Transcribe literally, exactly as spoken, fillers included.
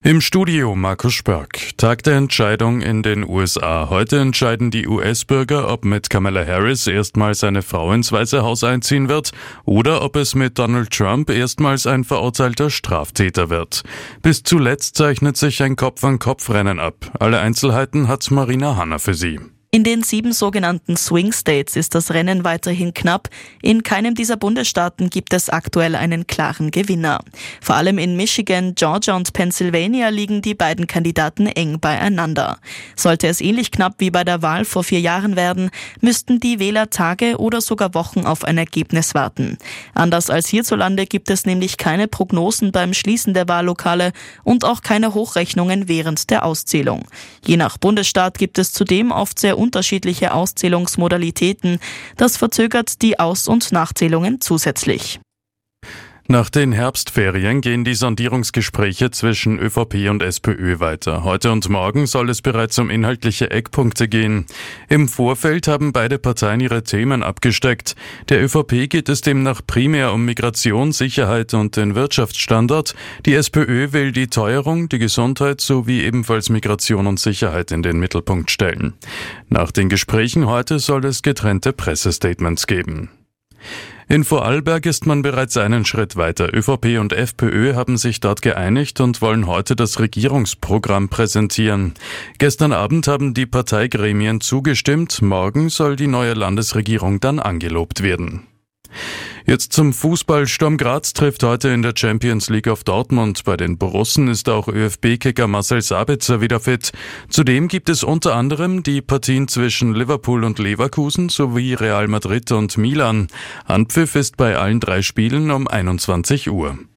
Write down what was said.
Im Studio Markus Spörk. Tag der Entscheidung in den U S A. Heute entscheiden die U S-Bürger, ob mit Kamala Harris erstmals eine Frau ins Weiße Haus einziehen wird oder ob es mit Donald Trump erstmals ein verurteilter Straftäter wird. Bis zuletzt zeichnet sich ein Kopf-an-Kopf-Rennen ab. Alle Einzelheiten hat Marina Hanna für Sie. In den sieben sogenannten Swing States ist das Rennen weiterhin knapp. In keinem dieser Bundesstaaten gibt es aktuell einen klaren Gewinner. Vor allem in Michigan, Georgia und Pennsylvania liegen die beiden Kandidaten eng beieinander. Sollte es ähnlich knapp wie bei der Wahl vor vier Jahren werden, müssten die Wähler Tage oder sogar Wochen auf ein Ergebnis warten. Anders als hierzulande gibt es nämlich keine Prognosen beim Schließen der Wahllokale und auch keine Hochrechnungen während der Auszählung. Je nach Bundesstaat gibt es zudem oft sehr unterschiedliche Auszählungsmodalitäten. Das verzögert die Aus- und Nachzählungen zusätzlich. Nach den Herbstferien gehen die Sondierungsgespräche zwischen ÖVP und SPÖ weiter. Heute und morgen soll es bereits um inhaltliche Eckpunkte gehen. Im Vorfeld haben beide Parteien ihre Themen abgesteckt. Der ÖVP geht es demnach primär um Migration, Sicherheit und den Wirtschaftsstandort. Die SPÖ will die Teuerung, die Gesundheit sowie ebenfalls Migration und Sicherheit in den Mittelpunkt stellen. Nach den Gesprächen heute soll es getrennte Pressestatements geben. In Vorarlberg ist man bereits einen Schritt weiter. ÖVP und FPÖ haben sich dort geeinigt und wollen heute das Regierungsprogramm präsentieren. Gestern Abend haben die Parteigremien zugestimmt. Morgen soll die neue Landesregierung dann angelobt werden. Jetzt zum Fußball. Sturm Graz trifft heute in der Champions League auf Dortmund. Bei den Borussen ist auch ÖFB-Kicker Marcel Sabitzer wieder fit. Zudem gibt es unter anderem die Partien zwischen Liverpool und Leverkusen sowie Real Madrid und Milan. Anpfiff ist bei allen drei Spielen um einundzwanzig Uhr.